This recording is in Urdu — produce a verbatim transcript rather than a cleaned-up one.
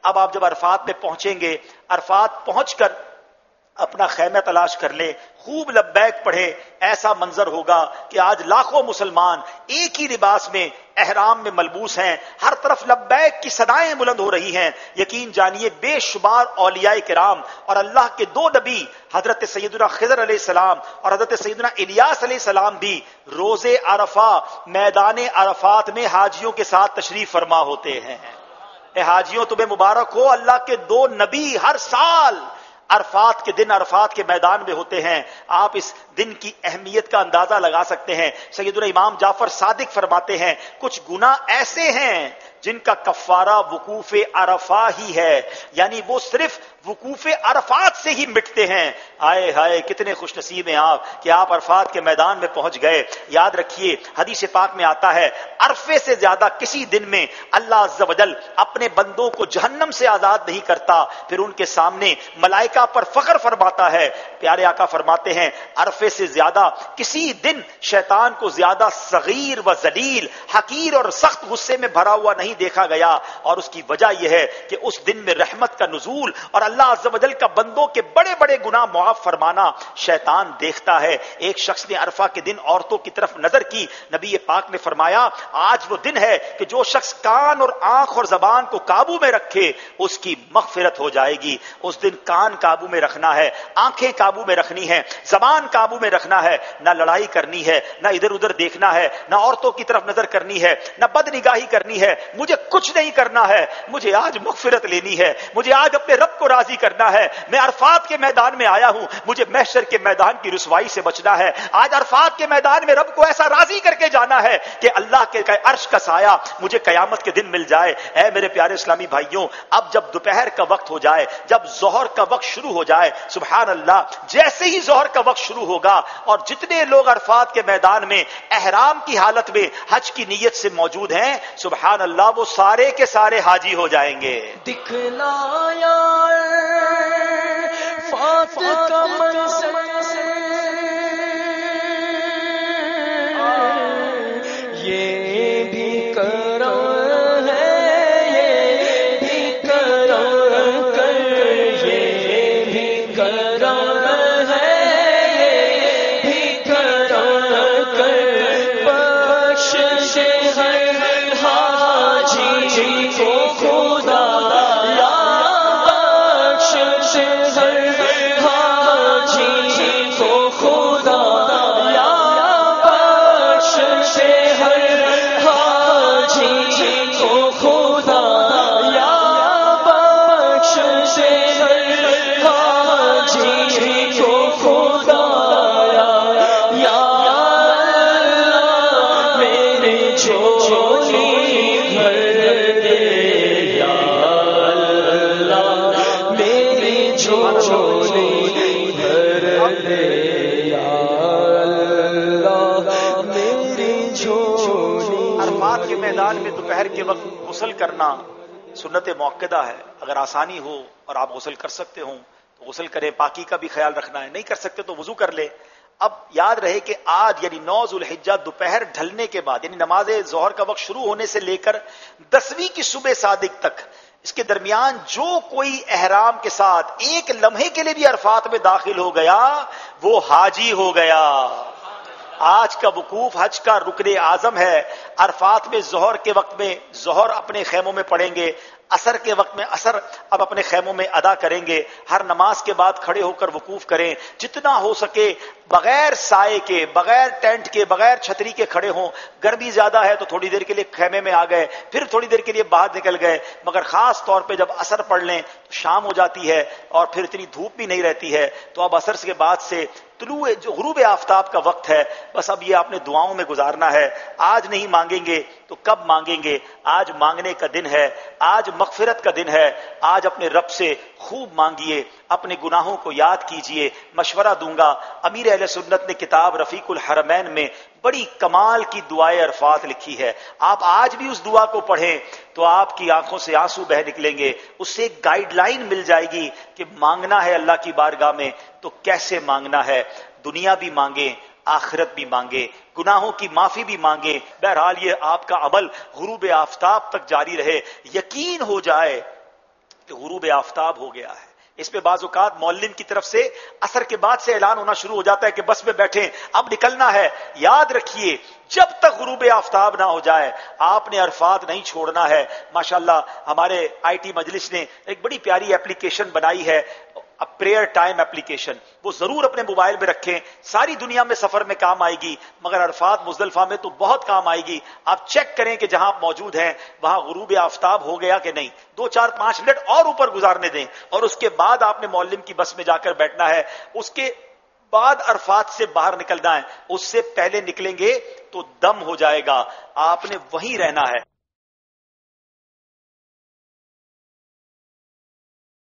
اب آپ جب عرفات میں پہنچیں گے، عرفات پہنچ کر اپنا خیمہ تلاش کر لیں، خوب لبیک پڑھے، ایسا منظر ہوگا کہ آج لاکھوں مسلمان ایک ہی لباس میں احرام میں ملبوس ہیں، ہر طرف لبیک کی صدائیں بلند ہو رہی ہیں۔ یقین جانیے بے شمار اولیاء کرام اور اللہ کے دو نبی حضرت سیدنا خضر علیہ السلام اور حضرت سیدنا الیاس علیہ السلام بھی روز عرفہ میدان عرفات میں حاجیوں کے ساتھ تشریف فرما ہوتے ہیں۔ اے حاجیوں تمہیں مبارک ہو، اللہ کے دو نبی ہر سال عرفات کے دن عرفات کے میدان میں ہوتے ہیں۔ آپ اس دن کی اہمیت کا اندازہ لگا سکتے ہیں۔ سیدنا امام جعفر صادق فرماتے ہیں کچھ گناہ ایسے ہیں جن کا کفارہ وقوف عرفہ ہی ہے، یعنی وہ صرف وقوف عرفات سے ہی مٹتے ہیں۔ آئے ہائے کتنے خوش نصیب ہیں آپ کہ آپ عرفات کے میدان میں پہنچ گئے۔ یاد رکھیے حدیث پاک میں آتا ہے عرفے سے زیادہ کسی دن میں اللہ عز و جل اپنے بندوں کو جہنم سے آزاد نہیں کرتا، پھر ان کے سامنے ملائکہ پر فخر فرماتا ہے۔ پیارے آقا فرماتے ہیں عرفے سے زیادہ کسی دن شیطان کو زیادہ صغیر و ذلیل، حقیر اور سخت غصے میں بھرا ہوا نہیں دیکھا گیا، اور اس کی وجہ یہ ہے کہ اس دن میں رحمت کا نزول اور اللہ عز و جل کا بندوں کے بڑے بڑے گناہ معاف فرمانا شیطان دیکھتا ہے۔ ایک شخص نے عرفہ کے دن عورتوں کی طرف نظر کی، نبی پاک نے فرمایا آج وہ دن ہے کہ جو شخص کان اور آنکھ اور زبان کو قابو میں رکھے اس کی مغفرت ہو جائے گی۔ اس دن کان قابو میں رکھنا ہے، آنکھیں قابو میں رکھنی ہے، زبان قابو میں رکھنا ہے، نہ لڑائی کرنی ہے، نہ ادھر ادھر دیکھنا ہے، نہ عورتوں کی طرف نظر کرنی ہے، نہ بد نگاہی کرنی ہے۔ مجھے کچھ نہیں کرنا ہے، مجھے آج مغفرت لینی ہے، مجھے آج اپنے رب کو راضی کرنا ہے۔ میں عرفات کے میدان میں آیا ہوں، مجھے محشر کے میدان کی رسوائی سے بچنا ہے۔ آج عرفات کے میدان میں رب کو ایسا راضی کر کے جانا ہے کہ اللہ کے عرش کا سایہ مجھے قیامت کے دن مل جائے۔ اے میرے پیارے اسلامی بھائیوں، اب جب دوپہر کا وقت ہو جائے، جب ظہر کا وقت شروع ہو جائے، سبحان اللہ، جیسے ہی ظہر کا وقت شروع ہوگا اور جتنے لوگ عرفات کے میدان میں احرام کی حالت میں حج کی نیت سے موجود ہیں، سبحان اللہ، وہ سارے کے سارے حاجی ہو جائیں گے۔ دکھلایا فات کا منظر، یہ بھی کرم ہے، یہ بھی کرم کر، یہ بھی کرم ہے، یہ بھی کرم کر، بخش ہر حاجی کو خدا یا بخش ہر حاجی کو خدا یا بخش ہر حاجی کو خدا یا بخش ہر حاجی کو خدا یا اللہ میرے جھولی بھر دے، یا اللہ میری جھولی بھر دے، یا اللہ میری جھولی۔ عرفات کے میدان میں دوپہر کے وقت غسل کرنا سنت موقدہ ہے۔ اگر آسانی ہو اور آپ غسل کر سکتے ہوں تو غسل کریں، پاکی کا بھی خیال رکھنا ہے، نہیں کر سکتے تو وضو کر لیں۔ اب یاد رہے کہ آج یعنی نو ذو الحجہ دوپہر ڈھلنے کے بعد یعنی نماز ظہر کا وقت شروع ہونے سے لے کر دسویں کی صبح صادق تک، اس کے درمیان جو کوئی احرام کے ساتھ ایک لمحے کے لیے بھی عرفات میں داخل ہو گیا وہ حاجی ہو گیا۔ آج کا وقوف حج کا رکن اعظم ہے۔ عرفات میں ظہر کے وقت میں ظہر اپنے خیموں میں پڑھیں گے، عصر کے وقت میں عصر اب اپنے خیموں میں ادا کریں گے، ہر نماز کے بعد کھڑے ہو کر وقوف کریں، جتنا ہو سکے بغیر سائے کے، بغیر ٹینٹ کے، بغیر چھتری کے کھڑے ہوں۔ گرمی زیادہ ہے تو تھوڑی دیر کے لیے خیمے میں آ گئے، پھر تھوڑی دیر کے لیے باہر نکل گئے، مگر خاص طور پہ جب عصر پڑھ لیں تو شام ہو جاتی ہے اور پھر اتنی دھوپ بھی نہیں رہتی ہے، تو اب عصر کے بعد سے طلوع جو غروب آفتاب کا وقت ہے، بس اب یہ آپ نے دعاؤں میں گزارنا ہے۔ آج نہیں مانگیں گے تو کب مانگیں گے؟ آج مانگنے کا دن ہے، آج مغفرت کا دن ہے، آج اپنے رب سے خوب مانگیے، اپنے گناہوں کو یاد کیجئے۔ مشورہ دوں گا، امیر اہل سنت نے کتاب رفیق الحرمین میں بڑی کمال کی دعائے عرفات لکھی ہے، آپ آج بھی اس دعا کو پڑھیں تو آپ کی آنکھوں سے آنسو بہہ نکلیں گے۔ اس سے ایک گائیڈ لائن مل جائے گی کہ مانگنا ہے اللہ کی بارگاہ میں تو کیسے مانگنا ہے، دنیا بھی مانگیں، آخرت بھی مانگے، گناہوں کی معافی بھی مانگے۔ بہرحال یہ آپ کا عمل غروب آفتاب تک جاری رہے۔ یقین ہو جائے کہ غروب آفتاب ہو گیا ہے. اس پہ بعض اوقات معلم کی طرف سے اثر کے بعد سے اعلان ہونا شروع ہو جاتا ہے کہ بس میں بیٹھیں اب نکلنا ہے. یاد رکھیے جب تک غروب آفتاب نہ ہو جائے آپ نے عرفات نہیں چھوڑنا ہے. ماشاءاللہ ہمارے آئی ٹی مجلس نے ایک بڑی پیاری اپلیکیشن بنائی ہے, پریئر ٹائم اپلیکیشن. وہ ضرور اپنے موبائل میں رکھیں, ساری دنیا میں سفر میں کام آئے گی مگر عرفات مزدلفہ میں تو بہت کام آئے گی. آپ چیک کریں کہ جہاں آپ موجود ہیں وہاں غروب آفتاب ہو گیا کہ نہیں. دو چار پانچ منٹ اور اوپر گزارنے دیں اور اس کے بعد آپ نے معلم کی بس میں جا کر بیٹھنا ہے. اس کے بعد عرفات سے باہر نکلنا ہے. اس سے پہلے نکلیں گے تو دم ہو جائے گا, آپ نے وہیں رہنا ہے.